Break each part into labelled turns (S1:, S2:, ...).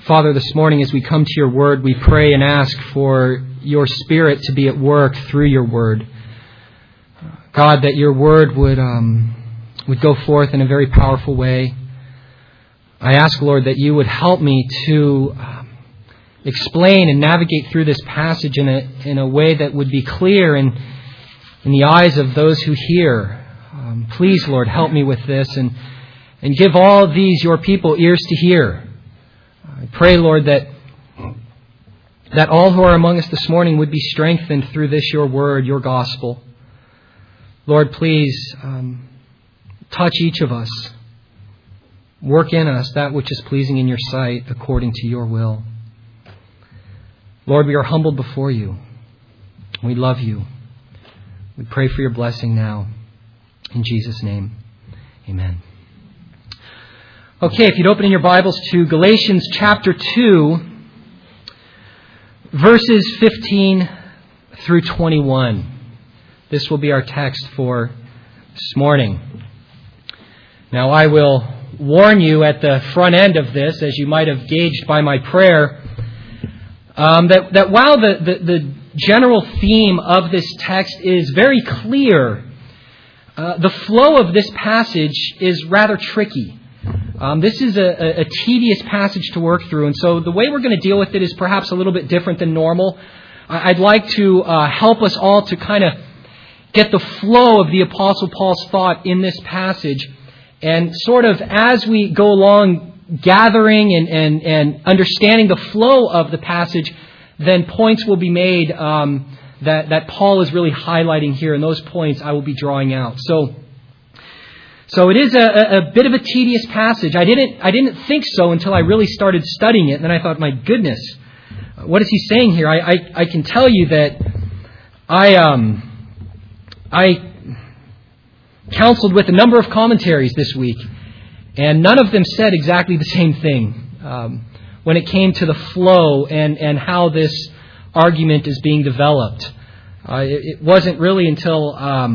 S1: Father, this morning as we come to your word, we pray and ask for your Spirit to be at work through your word. God, that your word would go forth in a very powerful way. I ask, Lord, that you would help me to explain and navigate through this passage in a way that would be clear in the eyes of those who hear. Please, Lord, help me with this and give all these, your people, ears to hear. I pray, Lord, that all who are among us this morning would be strengthened through this, your word, your gospel. Lord, please touch each of us. Work in us that which is pleasing in your sight according to your will. Lord, we are humbled before you. We love you. We pray for your blessing now. In Jesus' name, amen. Okay, if you'd open in your Bibles to Galatians chapter 2, verses 15 through 21. This will be our text for this morning. Now, I will warn you at the front end of this, as you might have gauged by my prayer, that while the general theme of this text is very clear, the flow of this passage is rather tricky. This is a tedious passage to work through, and so the way we're going to deal with it is perhaps a little bit different than normal. I'd like to help us all to kind of get the flow of the Apostle Paul's thought in this passage, and sort of as we go along gathering and understanding the flow of the passage, then points will be made that Paul is really highlighting here, and those points I will be drawing out. So it is a bit of a tedious passage. I didn't think so until I really started studying it. And then I thought, my goodness, what is he saying here? I can tell you that I counseled with a number of commentaries this week, and none of them said exactly the same thing when it came to the flow and how this argument is being developed. It wasn't really until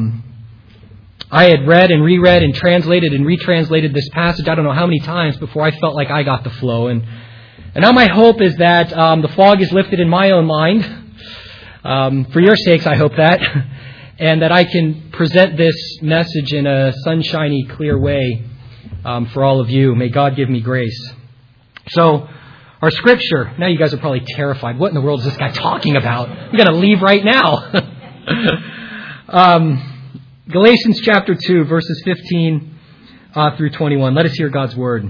S1: I had read and reread and translated and retranslated this passage I don't know how many times before I felt like I got the flow. And now my hope is that the fog is lifted in my own mind. For your sakes, I hope that. And that I can present this message in a sunshiny, clear way for all of you. May God give me grace. So, our scripture. Now you guys are probably terrified. What in the world is this guy talking about? I'm going to leave right now. Galatians chapter 2, verses 15 through 21. Let us hear God's word.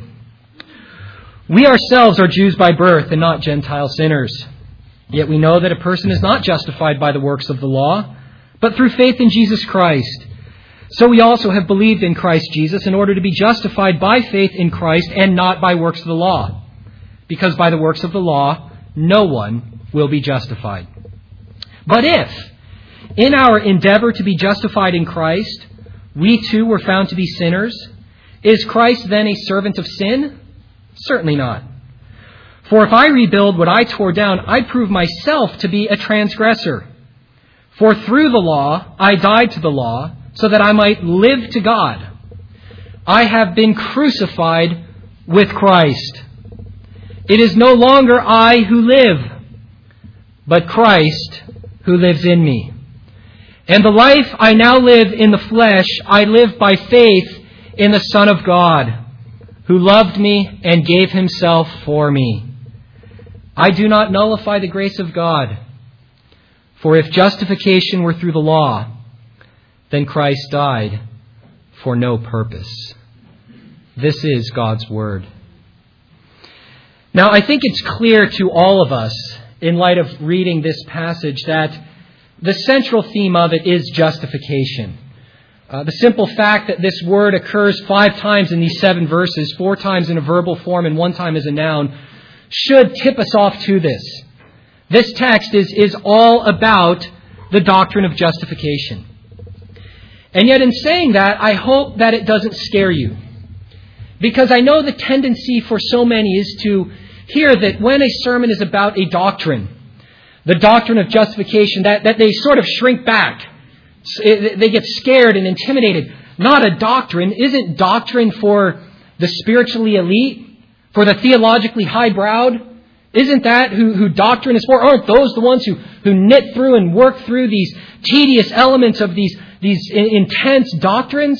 S1: We ourselves are Jews by birth and not Gentile sinners. Yet we know that a person is not justified by the works of the law, but through faith in Jesus Christ. So we also have believed in Christ Jesus in order to be justified by faith in Christ and not by works of the law. Because by the works of the law, no one will be justified. But if, in our endeavor to be justified in Christ, we too were found to be sinners, is Christ then a servant of sin? Certainly not. For if I rebuild what I tore down, I prove myself to be a transgressor. For through the law, I died to the law, so that I might live to God. I have been crucified with Christ. It is no longer I who live, but Christ who lives in me. And the life I now live in the flesh, I live by faith in the Son of God, who loved me and gave himself for me. I do not nullify the grace of God. For if justification were through the law, then Christ died for no purpose. This is God's word. Now, I think it's clear to all of us, in light of reading this passage, that the central theme of it is justification. The simple fact that this word occurs 5 times in these 7 verses, 4 times in a verbal form and 1 time as a noun, should tip us off to this. This text is all about the doctrine of justification. And yet in saying that, I hope that it doesn't scare you. Because I know the tendency for so many is to hear that when a sermon is about a doctrine, the doctrine of justification, that they sort of shrink back. They get scared and intimidated. Not a doctrine. Isn't doctrine for the spiritually elite? For the theologically high-browed? Isn't that who doctrine is for? Aren't those the ones who knit through and work through these tedious elements of these intense doctrines?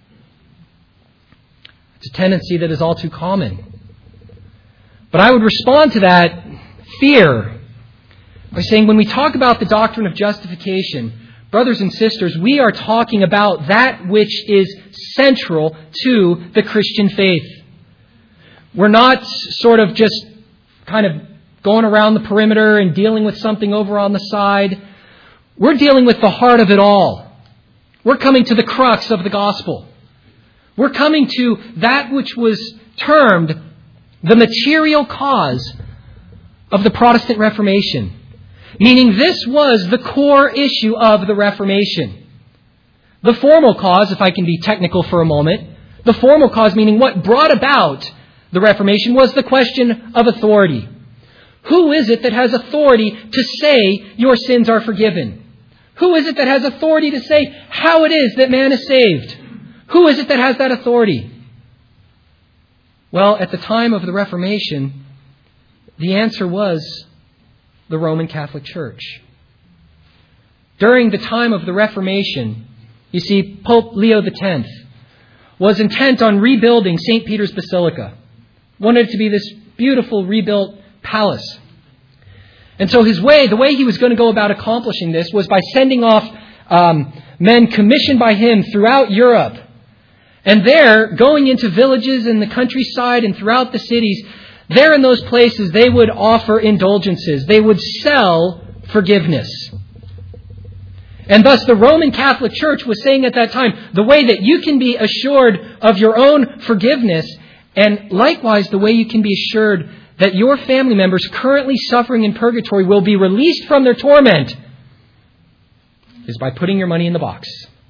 S1: It's a tendency that is all too common. But I would respond to that fear by saying when we talk about the doctrine of justification, brothers and sisters, we are talking about that which is central to the Christian faith. We're not sort of just kind of going around the perimeter and dealing with something over on the side. We're dealing with the heart of it all. We're coming to the crux of the gospel. We're coming to that which was termed the material cause of the Protestant Reformation. Meaning this was the core issue of the Reformation. The formal cause, if I can be technical for a moment, the formal cause meaning what brought about the Reformation was the question of authority. Who is it that has authority to say your sins are forgiven? Who is it that has authority to say how it is that man is saved? Who is it that has that authority? Well, at the time of the Reformation, the answer was the Roman Catholic Church. During the time of the Reformation, you see, Pope Leo X was intent on rebuilding St. Peter's Basilica. Wanted it to be this beautiful rebuilt palace. And so the way he was going to go about accomplishing this was by sending off men commissioned by him throughout Europe. And there, going into villages in the countryside and throughout the cities, there in those places, they would offer indulgences. They would sell forgiveness. And thus the Roman Catholic Church was saying at that time, the way that you can be assured of your own forgiveness, and likewise the way you can be assured that your family members currently suffering in purgatory will be released from their torment, is by putting your money in the box.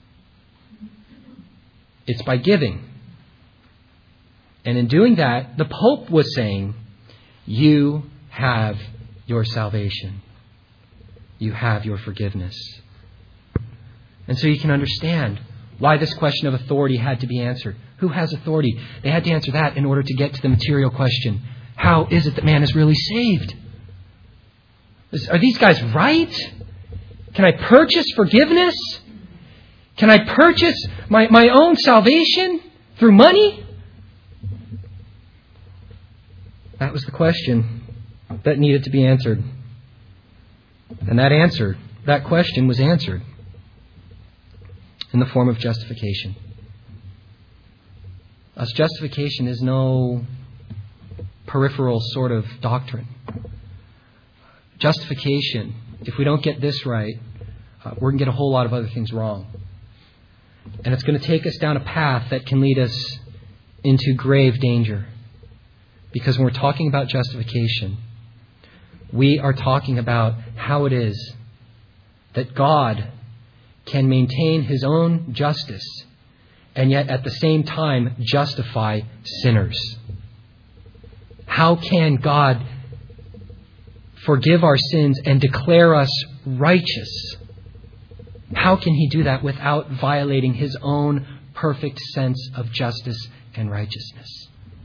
S1: It's by giving. And in doing that, the Pope was saying, you have your salvation. You have your forgiveness. And so you can understand why this question of authority had to be answered. Who has authority? They had to answer that in order to get to the material question. How is it that man is really saved? Are these guys right? Can I purchase forgiveness? Can I purchase my own salvation through money? That was the question that needed to be answered. And that question was answered in the form of justification. Thus, justification is no peripheral sort of doctrine. Justification, if we don't get this right, we're going to get a whole lot of other things wrong. And it's going to take us down a path that can lead us into grave danger. Because when we're talking about justification, we are talking about how it is that God can maintain His own justice and yet at the same time justify sinners. How can God forgive our sins and declare us righteous? How can He do that without violating His own perfect sense of justice and righteousness?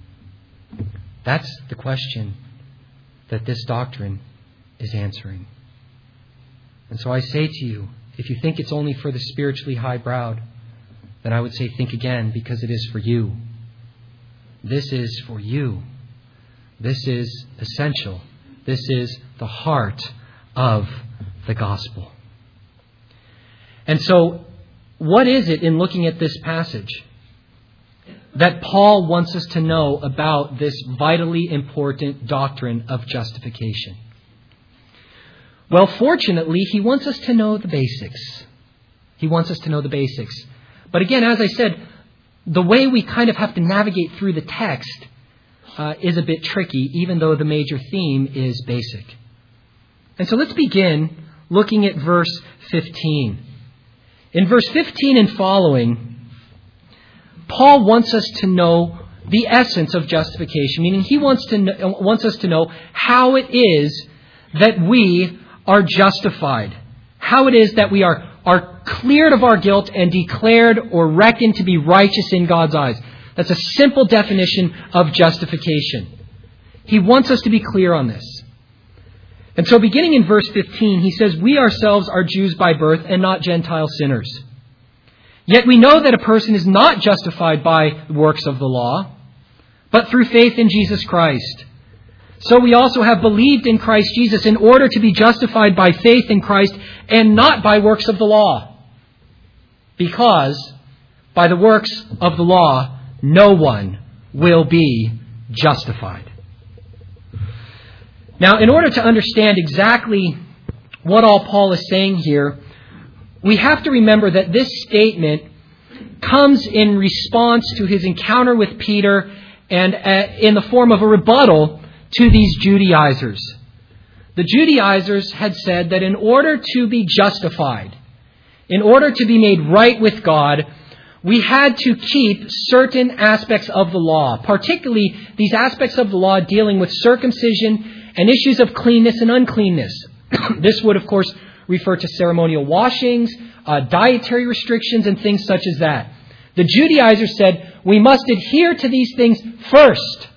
S1: That's the question that this doctrine is answering. And so I say to you, if you think it's only for the spiritually high-browed, then I would say think again, because it is for you. This is for you. This is essential. This is the heart of the gospel. And so, what is it in looking at this passage that Paul wants us to know about this vitally important doctrine of justification? Well, fortunately, he wants us to know the basics. He wants us to know the basics. But again, as I said, the way we kind of have to navigate through the text is a bit tricky, even though the major theme is basic. And so let's begin looking at verse 15. In verse 15 and following, Paul wants us to know the essence of justification, meaning he wants us to know how it is that we are justified, how it is that we are cleared of our guilt and declared or reckoned to be righteous in God's eyes. That's a simple definition of justification. He wants us to be clear on this. And so beginning in verse 15, he says, we ourselves are Jews by birth and not Gentile sinners. Yet we know that a person is not justified by works of the law, but through faith in Jesus Christ. So we also have believed in Christ Jesus in order to be justified by faith in Christ and not by works of the law. Because by the works of the law, no one will be justified. Now, in order to understand exactly what all Paul is saying here, we have to remember that this statement comes in response to his encounter with Peter and in the form of a rebuttal to these Judaizers. The Judaizers had said that in order to be justified, in order to be made right with God, we had to keep certain aspects of the law, particularly these aspects of the law dealing with circumcision and issues of cleanness and uncleanness. This would, of course, refer to ceremonial washings, dietary restrictions, and things such as that. The Judaizers said, we must adhere to these things first,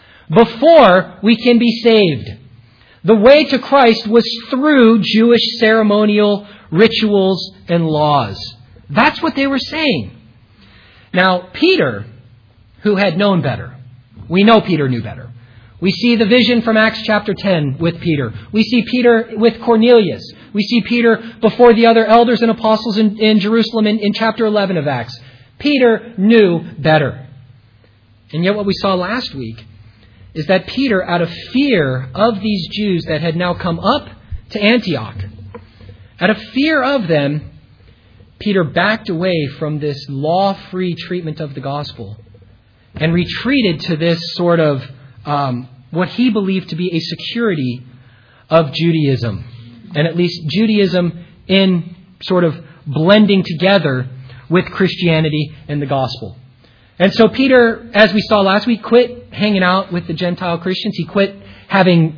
S1: before we can be saved. The way to Christ was through Jewish ceremonial rituals and laws. That's what they were saying. Now, Peter, who had known better, we know Peter knew better. We see the vision from Acts chapter 10 with Peter. We see Peter with Cornelius. We see Peter before the other elders and apostles in Jerusalem in chapter 11 of Acts. Peter knew better. And yet what we saw last week is that Peter, out of fear of these Jews that had now come up to Antioch, out of fear of them, Peter backed away from this law-free treatment of the gospel and retreated to this sort of what he believed to be a security of Judaism, and at least Judaism in sort of blending together with Christianity and the gospel. And so Peter, as we saw last week, quit hanging out with the Gentile Christians. He quit having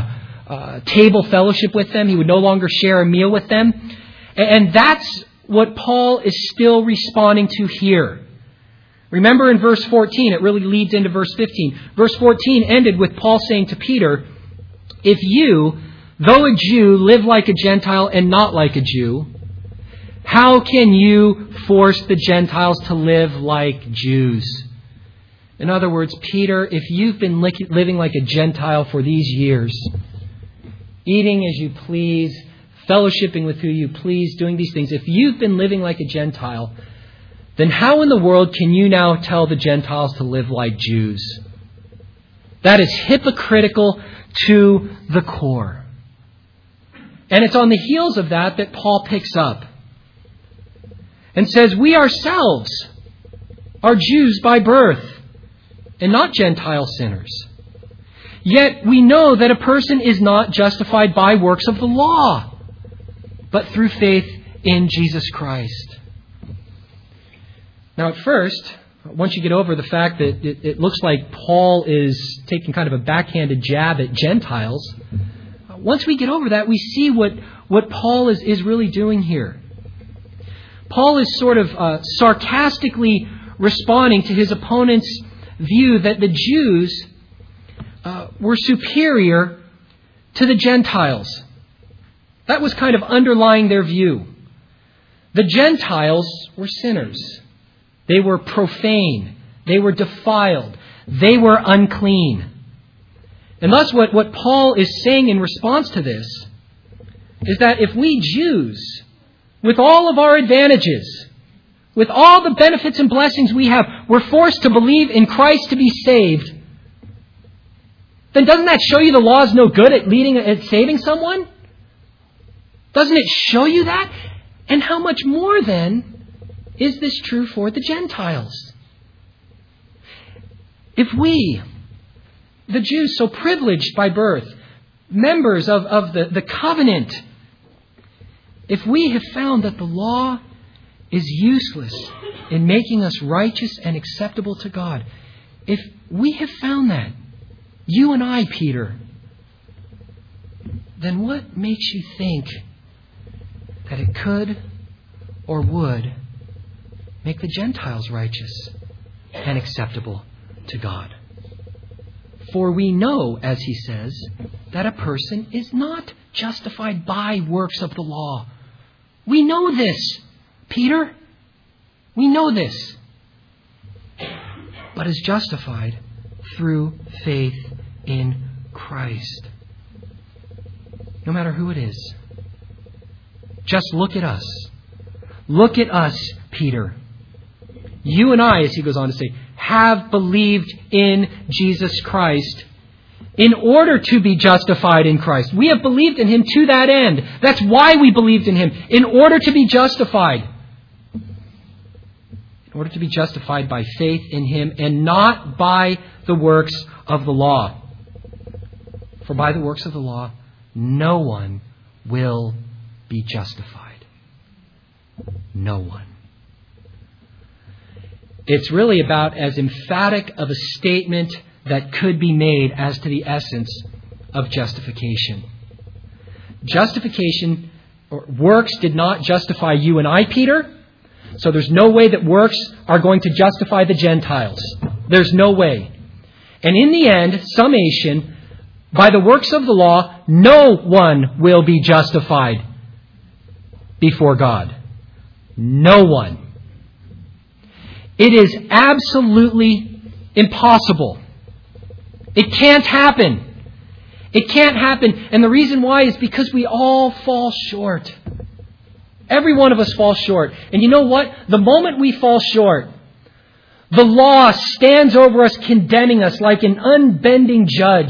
S1: table fellowship with them. He would no longer share a meal with them. And that's what Paul is still responding to here. Remember in verse 14, it really leads into verse 15. Verse 14 ended with Paul saying to Peter, if you, though a Jew, live like a Gentile and not like a Jew, how can you force the Gentiles to live like Jews? In other words, Peter, if you've been living like a Gentile for these years, eating as you please, fellowshipping with who you please, doing these things, if you've been living like a Gentile, then how in the world can you now tell the Gentiles to live like Jews? That is hypocritical to the core. And it's on the heels of that that Paul picks up and says, we ourselves are Jews by birth and not Gentile sinners. Yet we know that a person is not justified by works of the law, but through faith in Jesus Christ. Now, at first, once you get over the fact that it looks like Paul is taking kind of a backhanded jab at Gentiles, once we get over that, we see what Paul is really doing here. Paul is sort of sarcastically responding to his opponent's view that the Jews were superior to the Gentiles. That was kind of underlying their view. The Gentiles were sinners. They were profane. They were defiled. They were unclean. And thus what Paul is saying in response to this is that if we Jews, with all of our advantages, with all the benefits and blessings we have, we're forced to believe in Christ to be saved, then doesn't that show you the law is no good at saving someone? Doesn't it show you that? And how much more then is this true for the Gentiles? If we, the Jews so privileged by birth, members of the covenant, if we have found that the law is useless in making us righteous and acceptable to God, if we have found that, you and I, Peter, then what makes you think that it could or would make the Gentiles righteous and acceptable to God? For we know, as he says, that a person is not justified by works of the law. We know this, Peter. We know this. But is justified through faith in Christ. No matter who it is. Just look at us. Look at us, Peter. You and I, as he goes on to say, have believed in Jesus Christ in order to be justified in Christ. We have believed in Him to that end. That's why we believed in Him, in order to be justified. In order to be justified by faith in Him and not by the works of the law. For by the works of the law, no one will be justified. No one. It's really about as emphatic of a statement that could be made as to the essence of justification. Justification, or works, did not justify you and I, Peter. So there's no way that works are going to justify the Gentiles. There's no way. And in the end, summation, by the works of the law, no one will be justified before God. No one. It is absolutely impossible. It can't happen. It can't happen. And the reason why is because we all fall short. Every one of us falls short. And you know what? The moment we fall short, the law stands over us, condemning us like an unbending judge.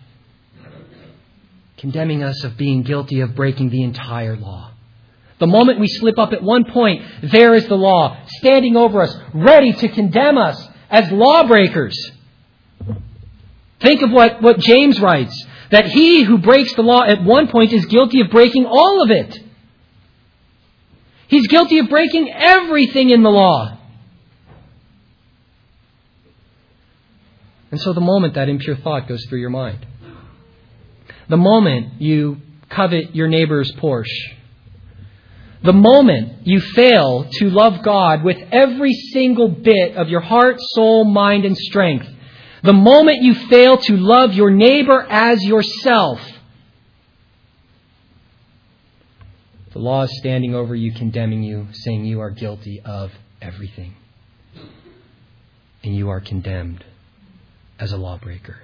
S1: Condemning us of being guilty of breaking the entire law. The moment we slip up at one point, there is the law standing over us, ready to condemn us as lawbreakers. Think of what James writes, that he who breaks the law at one point is guilty of breaking all of it. He's guilty of breaking everything in the law. And so the moment that impure thought goes through your mind, the moment you covet your neighbor's Porsche, the moment you fail to love God with every single bit of your heart, soul, mind, and strength, the moment you fail to love your neighbor as yourself, the law is standing over you, condemning you, saying you are guilty of everything. And you are condemned as a lawbreaker.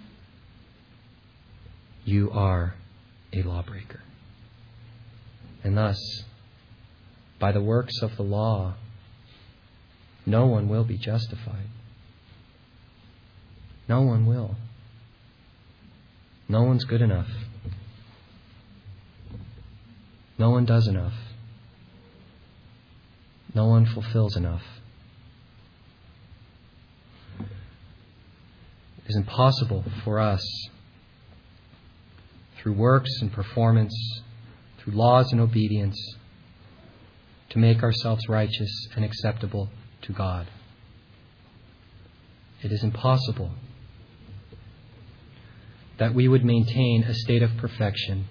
S1: You are a lawbreaker. And thus, by the works of the law, no one will be justified. No one will. No one's good enough. No one does enough. No one fulfills enough. It is impossible for us, through works and performance, through laws and obedience, to make ourselves righteous and acceptable to God. It is impossible that we would maintain a state of perfection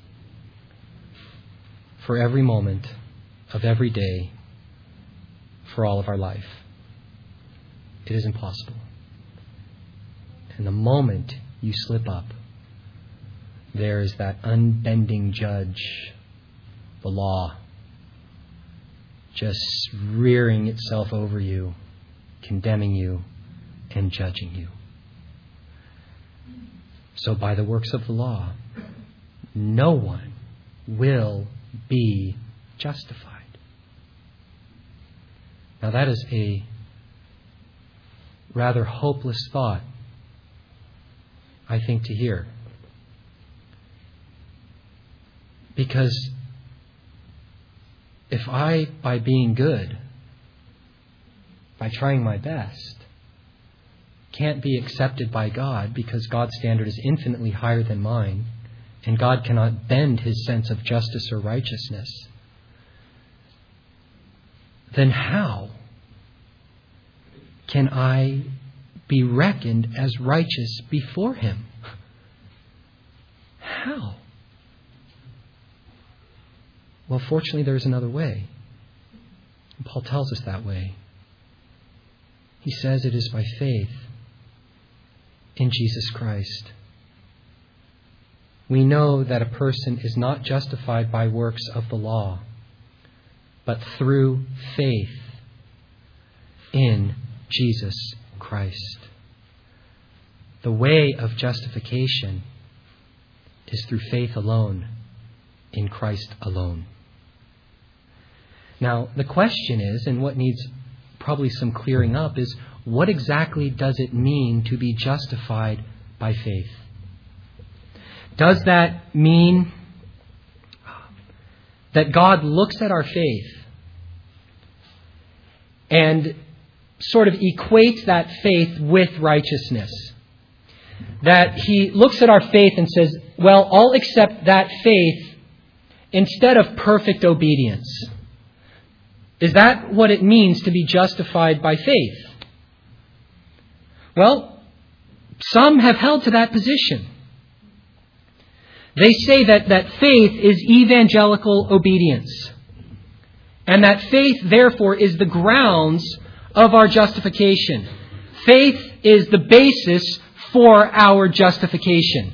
S1: for every moment of every day for all of our life. It is impossible. And the moment you slip up, there is that unbending judge, the law, just rearing itself over you, condemning you, and judging you. So by the works of the law, no one will be justified. Now that is a rather hopeless thought, I think, to hear. Because if I, by being good, by trying my best, can't be accepted by God because God's standard is infinitely higher than mine, and God cannot bend His sense of justice or righteousness, then how can I be reckoned as righteous before Him? How? Well, fortunately, there is another way. And Paul tells us that way. He says it is by faith in Jesus Christ. We know that a person is not justified by works of the law, but through faith in Jesus Christ. The way of justification is through faith alone, in Christ alone. Now, the question is, and what needs probably some clearing up, is what exactly does it mean to be justified by faith? Does that mean that God looks at our faith and sort of equates that faith with righteousness? That He looks at our faith and says, well, I'll accept that faith instead of perfect obedience. Is that what it means to be justified by faith? Well, some have held to that position. They say that faith is evangelical obedience, and that faith, therefore, is the grounds of our justification. Faith is the basis for our justification.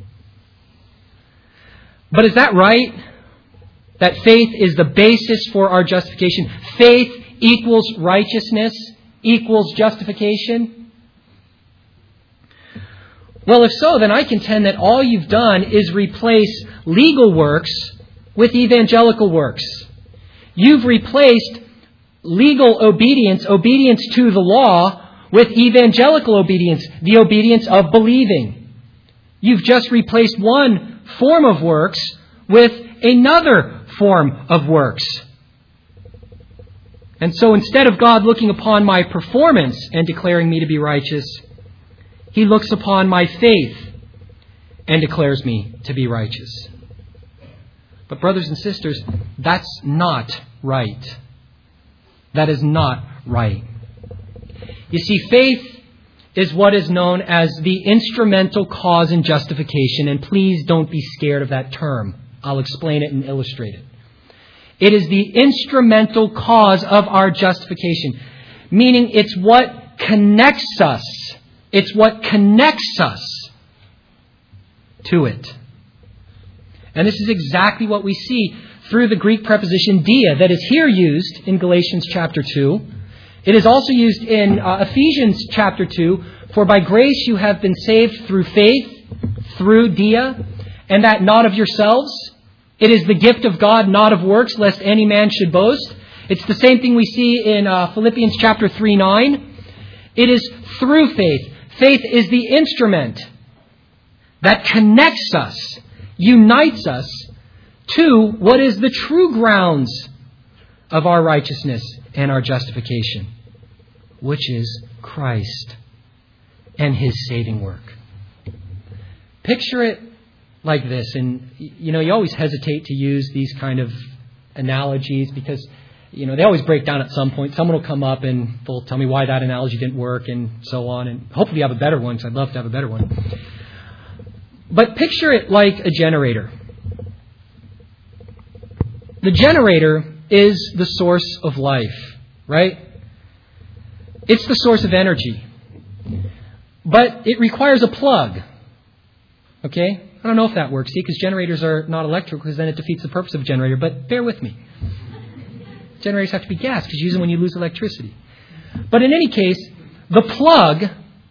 S1: But is that right? That faith is the basis for our justification? Faith equals righteousness, equals justification? Well, if so, then I contend that all you've done is replace legal works with evangelical works. You've replaced legal obedience, obedience to the law, with evangelical obedience, the obedience of believing. You've just replaced one form of works with another form of works. And so instead of God looking upon my performance and declaring me to be righteous, He looks upon my faith and declares me to be righteous. But brothers and sisters, that's not right. That is not right. You see, faith is what is known as the instrumental cause in justification. And please don't be scared of that term. I'll explain it and illustrate it. It is the instrumental cause of our justification. Meaning it's what connects us. It's what connects us to it. And this is exactly what we see through the Greek preposition dia that is here used in Galatians chapter 2. It is also used in Ephesians chapter 2. For by grace you have been saved through faith, through dia, and that not of yourselves. It is the gift of God, not of works, lest any man should boast. It's the same thing we see in Philippians chapter 3:9. It is through faith. Faith is the instrument that connects us, unites us to what is the true grounds of our righteousness and our justification, which is Christ and His saving work. Picture it like this, and you always hesitate to use these kind of analogies because they always break down at some point. Someone will come up and they'll tell me why that analogy didn't work and so on, and hopefully you have a better one because I'd love to have a better one. But picture it like a generator. The generator is the source of life, right? It's the source of energy. But it requires a plug. Okay? I don't know if that works, see, because generators are not electrical, because then it defeats the purpose of a generator. But bear with me. Generators have to be gas, because you use them when you lose electricity. But in any case, the plug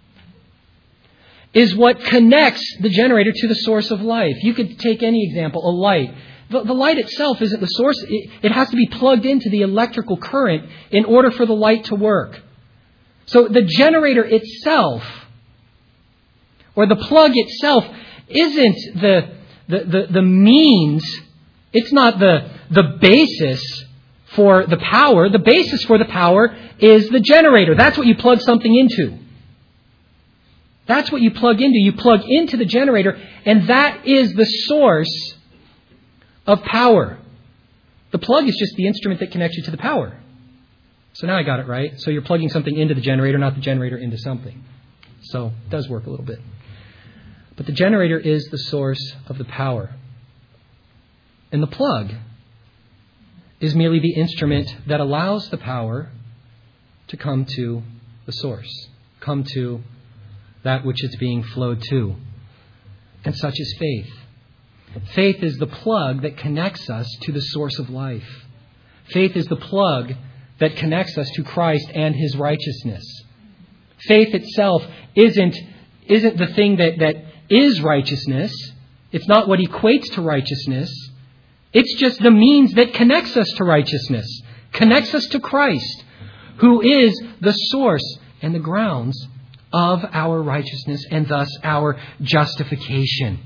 S1: is what connects the generator to the source of life. You could take any example, a light. The light itself isn't the source. It has to be plugged into the electrical current in order for the light to work. So the generator itself, or the plug itself, isn't the means. It's not the basis for the power. The basis for the power is the generator. That's what you plug something into. That's what you plug into. You plug into the generator, and that is the source of power. The plug is just the instrument that connects you to the power. So now I got it right. So you're plugging something into the generator, not the generator into something. So it does work a little bit. But the generator is the source of the power. And the plug is merely the instrument that allows the power to come to the source, come to that which it's being flowed to. And such is faith. Faith is the plug that connects us to the source of life. Faith is the plug that connects us to Christ and His righteousness. Faith itself isn't the thing that is righteousness. It's not what equates to righteousness. It's just the means that connects us to righteousness, connects us to Christ, who is the source and the grounds of our righteousness and thus our justification.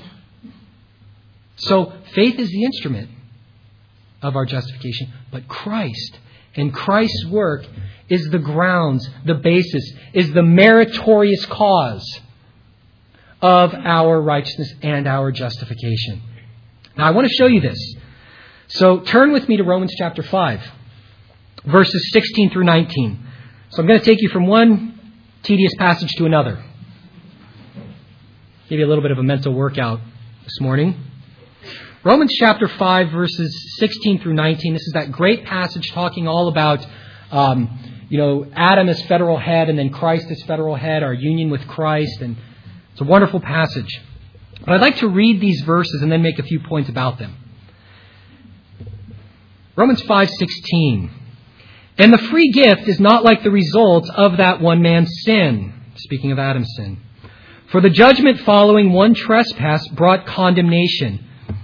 S1: So faith is the instrument of our justification, but Christ and Christ's work is the grounds, the basis, is the meritorious cause of our righteousness and our justification. Now I want to show you this. So turn with me to Romans chapter 5, verses 16 through 19. So I'm going to take you from one tedious passage to another. Give you a little bit of a mental workout this morning. Romans chapter 5, verses 16 through 19. This is that great passage talking all about, Adam as federal head and then Christ as federal head, our union with Christ. And it's a wonderful passage. But I'd like to read these verses and then make a few points about them. Romans 5:16. And the free gift is not like the result of that one man's sin. Speaking of Adam's sin. For the judgment following one trespass brought condemnation.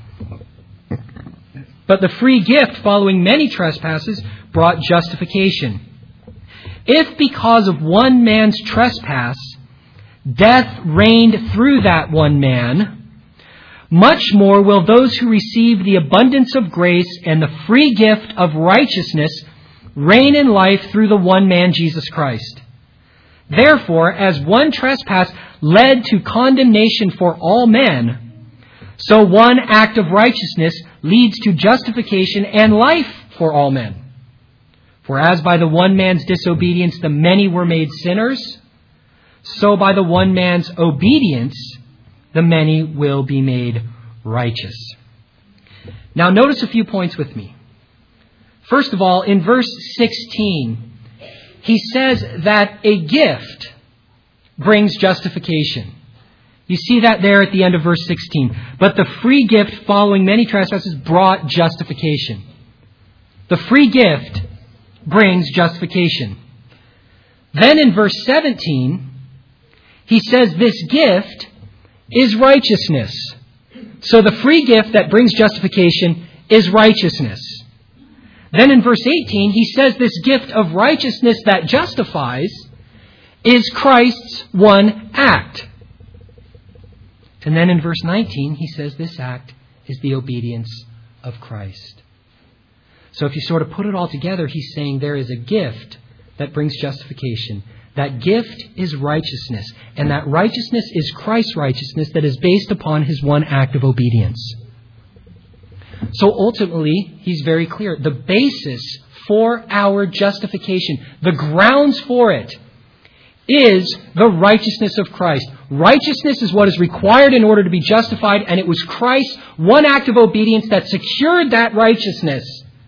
S1: But the free gift following many trespasses brought justification. If because of one man's trespass, death reigned through that one man, much more will those who receive the abundance of grace and the free gift of righteousness reign in life through the one man, Jesus Christ. Therefore, as one trespass led to condemnation for all men, so one act of righteousness leads to justification and life for all men. For as by the one man's disobedience the many were made sinners, so by the one man's obedience the many will be made righteous. Now notice a few points with me. First of all, in verse 16, he says that a gift brings justification. You see that there at the end of verse 16. But the free gift following many trespasses brought justification. The free gift brings justification. Then in verse 17, he says this gift is righteousness. So the free gift that brings justification is righteousness. Then in verse 18, he says this gift of righteousness that justifies is Christ's one act. And then in verse 19, he says this act is the obedience of Christ. So if you sort of put it all together, he's saying there is a gift that brings justification. That gift is righteousness. And that righteousness is Christ's righteousness that is based upon his one act of obedience. So ultimately, he's very clear. The basis for our justification, the grounds for it, is the righteousness of Christ. Righteousness is what is required in order to be justified, and it was Christ's one act of obedience that secured that righteousness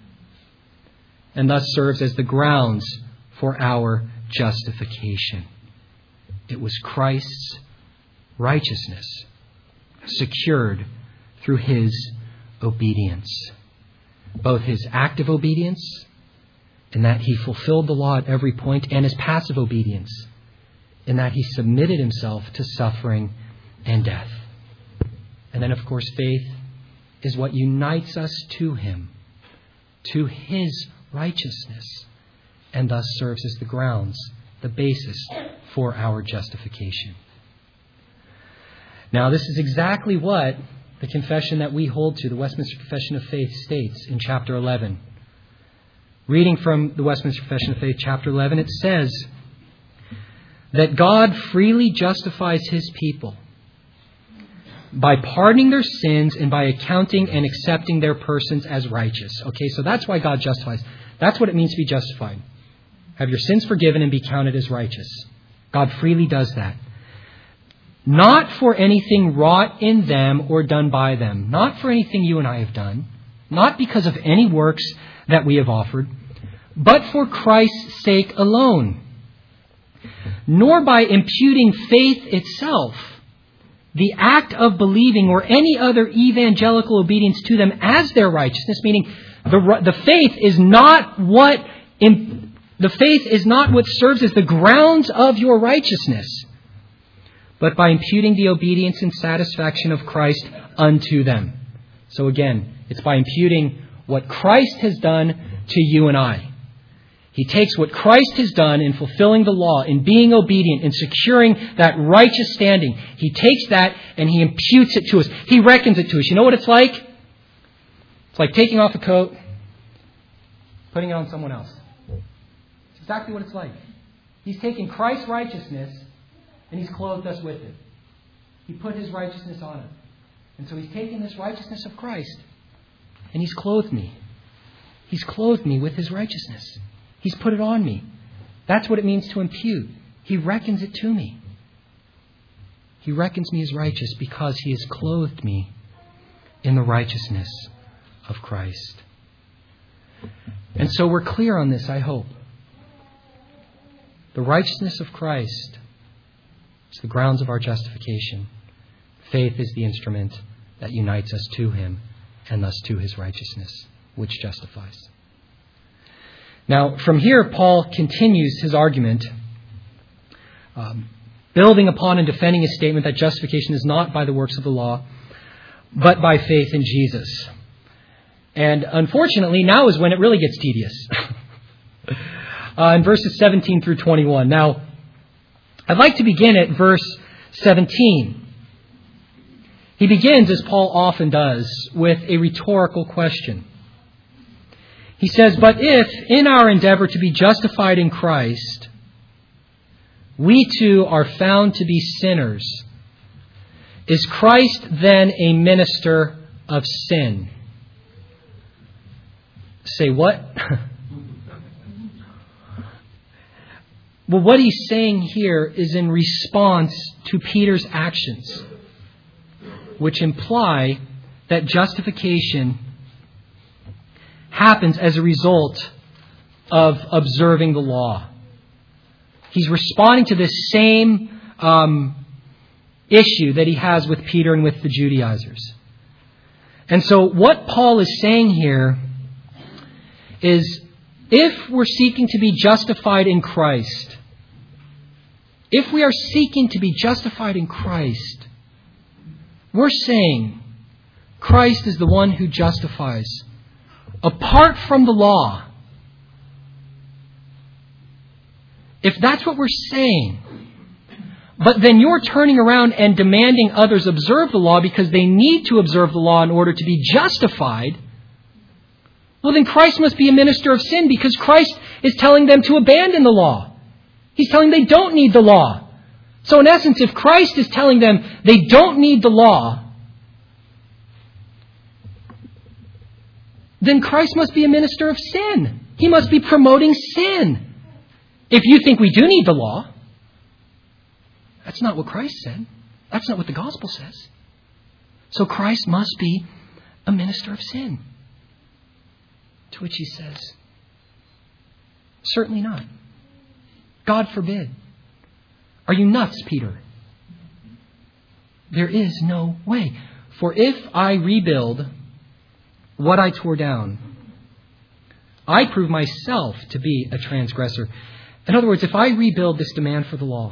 S1: and thus serves as the grounds for our justification. It was Christ's righteousness secured through his obedience. Both his active obedience, in that he fulfilled the law at every point, and his passive obedience, in that he submitted himself to suffering and death. And then, of course, faith is what unites us to him, to his righteousness, and thus serves as the grounds, the basis for our justification. Now, this is exactly what the confession that we hold to, the Westminster Confession of Faith, states in chapter 11. Reading from the Westminster Confession of Faith, chapter 11, it says that God freely justifies his people by pardoning their sins and by accounting and accepting their persons as righteous. Okay, so that's why God justifies. That's what it means to be justified. Have your sins forgiven and be counted as righteous. God freely does that. Not for anything wrought in them or done by them. Not for anything you and I have done. Not because of any works that we have offered. But for Christ's sake alone. nor by imputing faith itself, the act of believing or any other evangelical obedience to them as their righteousness, meaning the faith is not what serves as the grounds of your righteousness, but by imputing the obedience and satisfaction of Christ unto them. So again, it's by imputing what Christ has done to you and I. He takes what Christ has done in fulfilling the law, in being obedient, in securing that righteous standing. He takes that and He imputes it to us. He reckons it to us. You know what it's like? It's like taking off a coat, putting it on someone else. It's exactly what it's like. He's taken Christ's righteousness and He's clothed us with it. He put His righteousness on us. And so He's taken this righteousness of Christ and He's clothed me. He's clothed me with His righteousness. He's put it on me. That's what it means to impute. He reckons it to me. He reckons me as righteous because He has clothed me in the righteousness of Christ. And so we're clear on this, I hope. The righteousness of Christ is the grounds of our justification. Faith is the instrument that unites us to Him and thus to His righteousness, which justifies. Now, from here, Paul continues his argument, building upon and defending his statement that justification is not by the works of the law, but by faith in Jesus. And unfortunately, now is when it really gets tedious. In verses 17 through 21. Now, I'd like to begin at verse 17. He begins, as Paul often does, with a rhetorical question. He says, "But if, in our endeavor to be justified in Christ, we too are found to be sinners, is Christ then a minister of sin?" Say what? Well, what he's saying here is in response to Peter's actions, which imply that justification happens as a result of observing the law. He's responding to this same issue that he has with Peter and with the Judaizers. And so what Paul is saying here is, if we're seeking to be justified in Christ, if we are seeking to be justified in Christ, we're saying Christ is the one who justifies apart from the law. If that's what we're saying, but then you're turning around and demanding others observe the law because they need to observe the law in order to be justified, well, then Christ must be a minister of sin, because Christ is telling them to abandon the law. He's telling them they don't need the law. So in essence, if Christ is telling them they don't need the law, then Christ must be a minister of sin. He must be promoting sin. If you think we do need the law, that's not what Christ said. That's not what the gospel says. So Christ must be a minister of sin. To which he says, certainly not. God forbid. Are you nuts, Peter? There is no way. For if I rebuild what I tore down, I prove myself to be a transgressor. In other words, if I rebuild this demand for the law,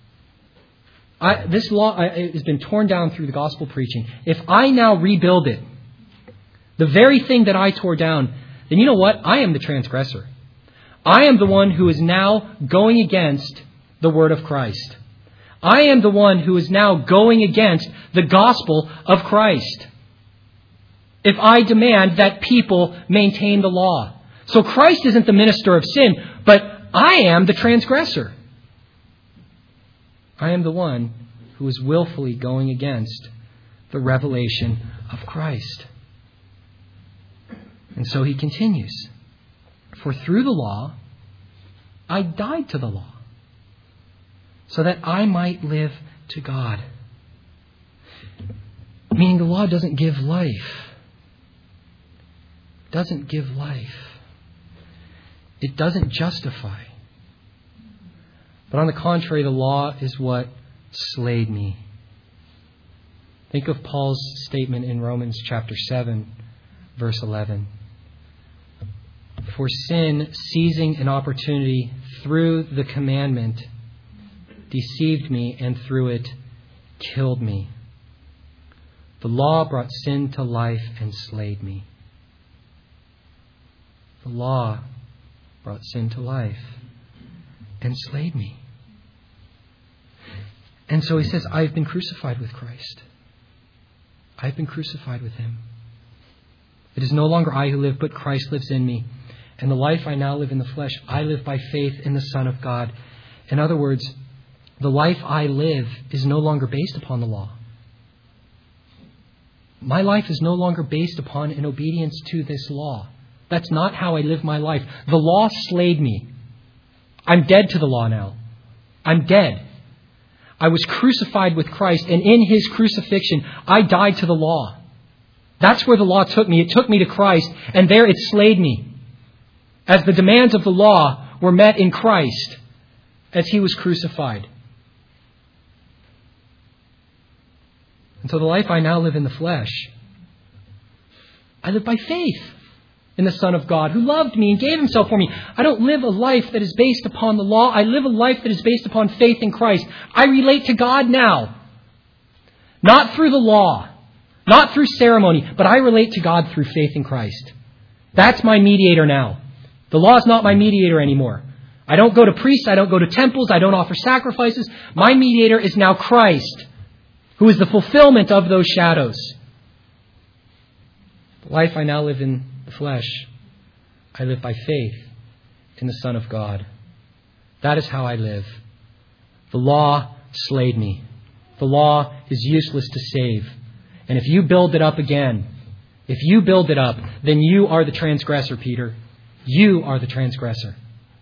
S1: this law has been torn down through the gospel preaching. If I now rebuild it, the very thing that I tore down, then you know what? I am the transgressor. I am the one who is now going against the word of Christ. I am the one who is now going against the gospel of Christ, if I demand that people maintain the law. So Christ isn't the minister of sin, but I am the transgressor. I am the one who is willfully going against the revelation of Christ. And so he continues, "For through the law, I died to the law, so that I might live to God." Meaning the law doesn't give life. It doesn't give life. It doesn't justify. But on the contrary, the law is what slayed me. Think of Paul's statement in Romans chapter 7, verse 11. For sin, seizing an opportunity through the commandment, deceived me, and through it killed me. The law brought sin to life and slayed me. The law brought sin to life and slayed me. And so he says, I've been crucified with Christ. I've been crucified with him. It is no longer I who live, but Christ lives in me. And the life I now live in the flesh, I live by faith in the Son of God. In other words, the life I live is no longer based upon the law. My life is no longer based upon an obedience to this law. That's not how I live my life. The law slayed me. I'm dead to the law now. I'm dead. I was crucified with Christ, and in his crucifixion, I died to the law. That's where the law took me. It took me to Christ, and there it slayed me. As the demands of the law were met in Christ, as he was crucified. And so the life I now live in the flesh, I live by faith in the Son of God who loved me and gave himself for me. I don't live a life that is based upon the law. I live a life that is based upon faith in Christ. I relate to God now. Not through the law, not through ceremony, but I relate to God through faith in Christ. That's my mediator now. The law is not my mediator anymore. I don't go to priests. I don't go to temples. I don't offer sacrifices. My mediator is now Christ, who is the fulfillment of those shadows. The life I now live in the flesh, I live by faith in the Son of God. That is how I live. The law slayed me. The law is useless to save. And if you build it up again, if you build it up, then you are the transgressor, Peter. You are the transgressor.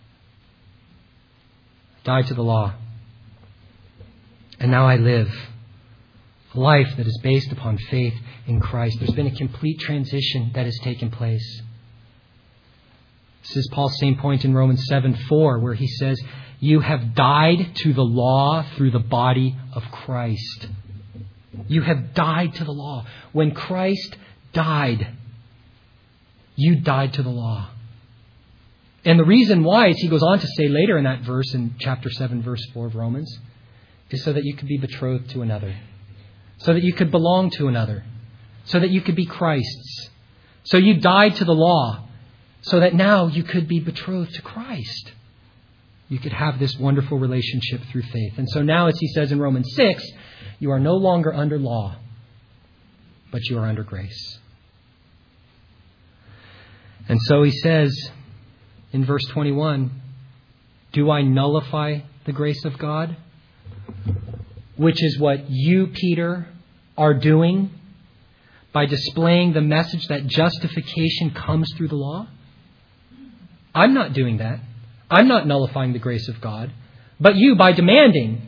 S1: Died to the law. And now I live a life that is based upon faith in Christ. There's been a complete transition that has taken place. This is Paul's same point in Romans 7:4, where he says, you have died to the law through the body of Christ. You have died to the law. When Christ died, you died to the law. And the reason why, as he goes on to say later in that verse, in chapter 7, verse 4 of Romans, is so that you could be betrothed to another. So that you could belong to another. So that you could be Christ's. So you died to the law. So that now you could be betrothed to Christ. You could have this wonderful relationship through faith. And so now, as he says in Romans 6, you are no longer under law, but you are under grace. And so he says in verse 21, do I nullify the grace of God? Which is what you, Peter, are doing by displaying the message that justification comes through the law? I'm not doing that. I'm not nullifying the grace of God. But you, by demanding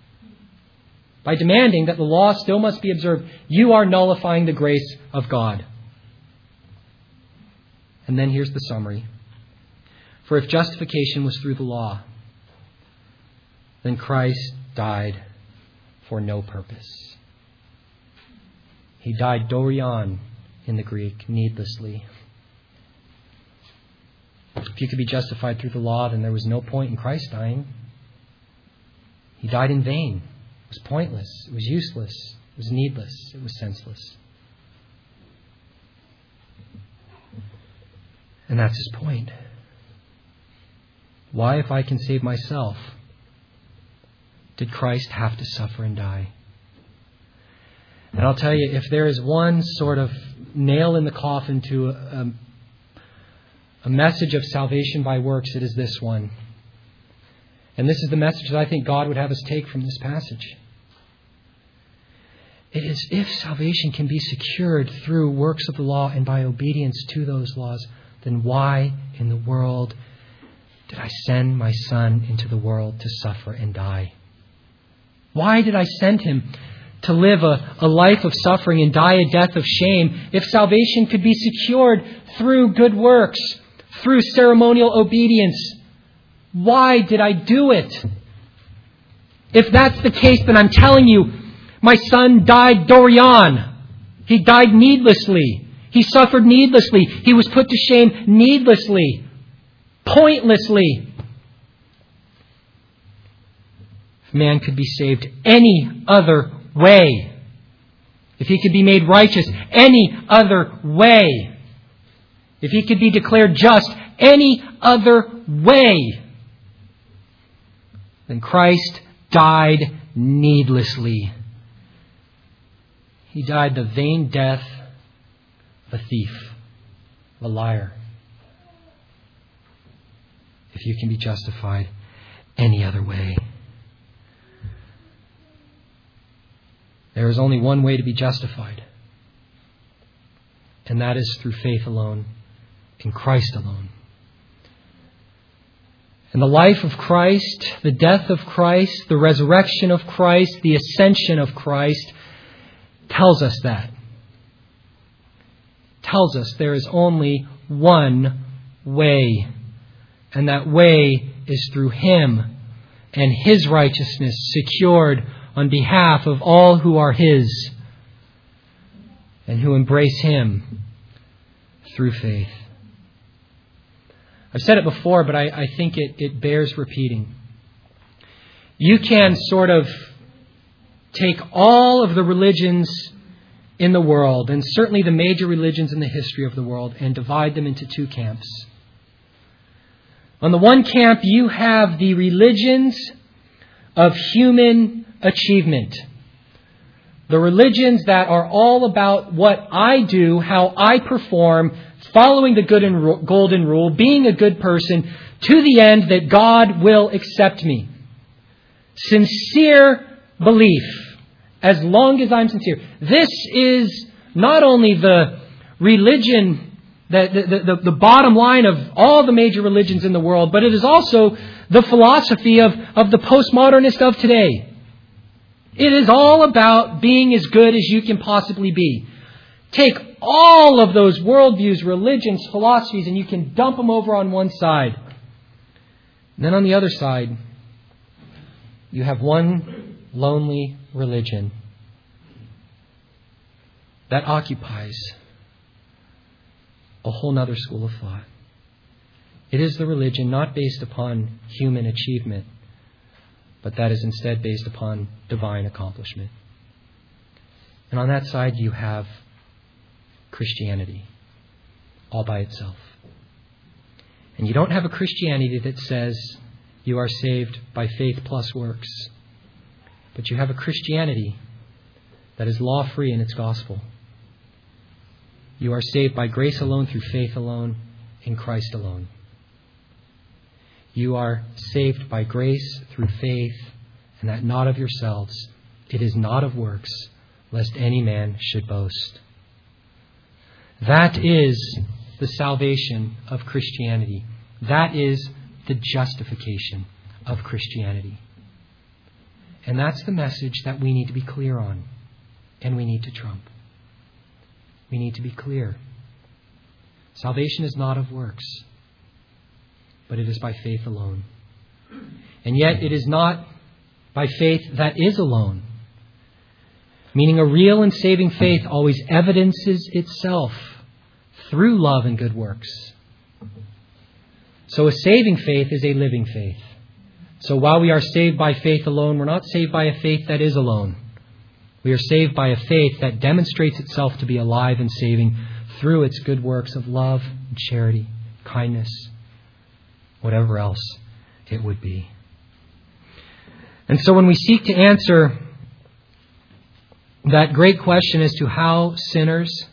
S1: that the law still must be observed, you are nullifying the grace of God. And then here's the summary. For if justification was through the law, then Christ died for no purpose. He died dorian in the Greek, needlessly. If you could be justified through the law, then there was no point in Christ dying. He died in vain. It was pointless. It was useless. It was needless. It was senseless. And that's his point. Why, if I can save myself, did Christ have to suffer and die? And I'll tell you, if there is one sort of nail in the coffin to a message of salvation by works, it is this one. And this is the message that I think God would have us take from this passage. It is, if salvation can be secured through works of the law and by obedience to those laws, then why in the world did I send my Son into the world to suffer and die? Why did I send him to live a life of suffering and die a death of shame if salvation could be secured through good works, through ceremonial obedience? Why did I do it? If that's the case, then I'm telling you, my son died Dorian. He died needlessly. He suffered needlessly. He was put to shame needlessly, pointlessly. If man could be saved any other way, if he could be made righteous any other way, if he could be declared just any other way, then Christ died needlessly. He died the vain death of a thief, of a liar. If you can be justified any other way. There is only one way to be justified, and that is through faith alone, in Christ alone. And the life of Christ, the death of Christ, the resurrection of Christ, the ascension of Christ tells us that. Tells us there is only one way, and that way is through Him and His righteousness secured on behalf of all who are His and who embrace Him through faith. I've said it before, but I think it bears repeating. You can sort of take all of the religions in the world, and certainly the major religions in the history of the world, and divide them into two camps. On the one camp, you have the religions of human achievement. The religions that are all about what I do, how I perform, following the good and golden rule, being a good person, to the end that God will accept me. Sincere belief, as long as I'm sincere. This is not only the religion, the bottom line of all the major religions in the world, but it is also the philosophy of the postmodernist of today. It is all about being as good as you can possibly be. Take all of those worldviews, religions, philosophies, and you can dump them over on one side. And then on the other side, you have one lonely religion that occupies a whole other school of thought. It is the religion not based upon human achievement, but that is instead based upon divine accomplishment. And on that side, you have Christianity, all by itself. And you don't have a Christianity that says you are saved by faith plus works, but you have a Christianity that is law-free in its gospel. You are saved by grace alone, through faith alone, in Christ alone. You are saved by grace through faith, and that not of yourselves. It is not of works, lest any man should boast. That is the salvation of Christianity. That is the justification of Christianity. And that's the message that we need to be clear on, and we need to trump. We need to be clear. Salvation is not of works, but it is by faith alone. And yet it is not by faith that is alone. Meaning a real and saving faith always evidences itself through love and good works. So a saving faith is a living faith. So while we are saved by faith alone, we're not saved by a faith that is alone. We are saved by a faith that demonstrates itself to be alive and saving through its good works of love and charity, kindness, whatever else it would be. And so when we seek to answer that great question as to how sinners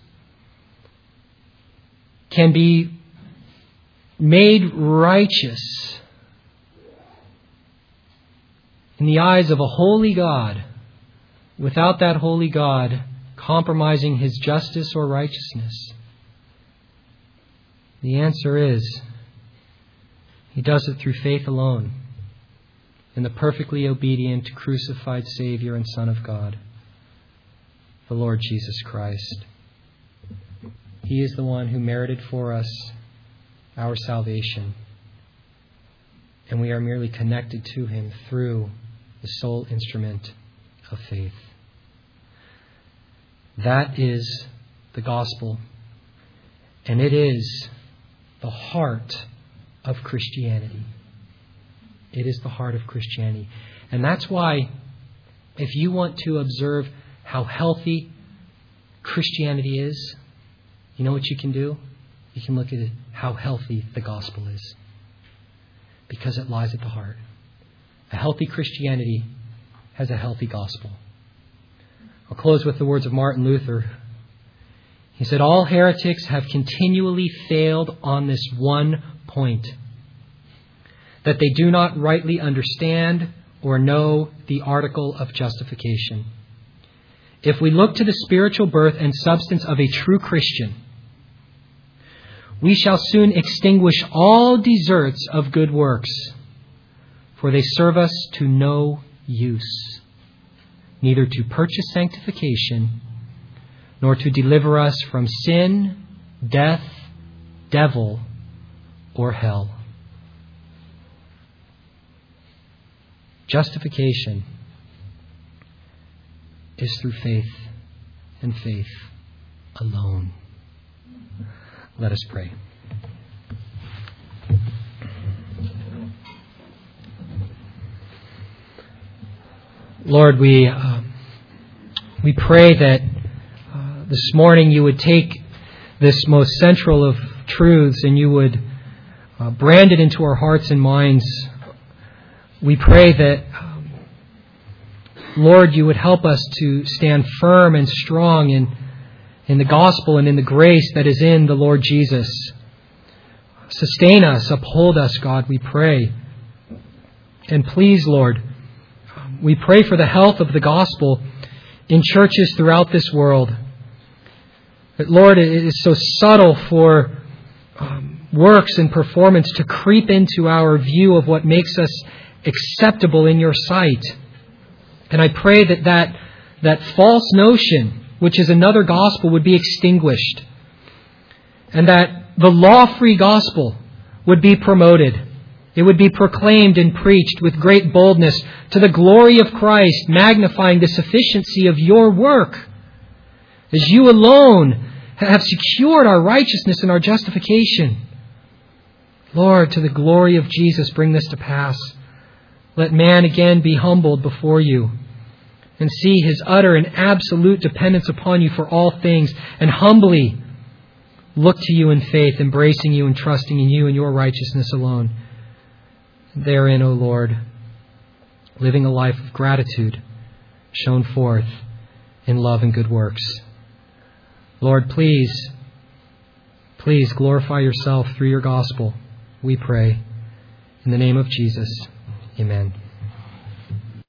S1: can be made righteous in the eyes of a holy God, without that holy God compromising His justice or righteousness, the answer is He does it through faith alone in the perfectly obedient, crucified Savior and Son of God, the Lord Jesus Christ. He is the one who merited for us our salvation, and we are merely connected to Him through the sole instrument of faith. That is the gospel, and it is the heart of Christianity. It is the heart of Christianity. And that's why, if you want to observe how healthy Christianity is, you know what you can do? You can look at how healthy the gospel is. Because it lies at the heart. A healthy Christianity has a healthy gospel. I'll close with the words of Martin Luther. He said, "All heretics have continually failed on this one point, that they do not rightly understand or know the article of justification. If we look to the spiritual birth and substance of a true Christian, we shall soon extinguish all deserts of good works, for they serve us to no use, neither to purchase sanctification, nor to deliver us from sin, death, devil, or hell." Justification is through faith, and faith alone. Let us pray. Lord, we pray that this morning you would take this most central of truths and you would brand it into our hearts and minds. We pray that, Lord, you would help us to stand firm and strong in the gospel and in the grace that is in the Lord Jesus. Sustain us, uphold us, God, we pray. And please, Lord, we pray for the health of the gospel in churches throughout this world. That, Lord, it is so subtle for works and performance to creep into our view of what makes us acceptable in your sight. And I pray that false notion, which is another gospel, would be extinguished. And that the law-free gospel would be promoted. It would be proclaimed and preached with great boldness to the glory of Christ, magnifying the sufficiency of your work. As you alone have secured our righteousness and our justification. Lord, to the glory of Jesus, bring this to pass. Let man again be humbled before you and see his utter and absolute dependence upon you for all things, and humbly look to you in faith, embracing you and trusting in you and your righteousness alone. Therein, O Lord, living a life of gratitude shown forth in love and good works. Lord, please glorify yourself through your gospel, we pray. In the name of Jesus, amen.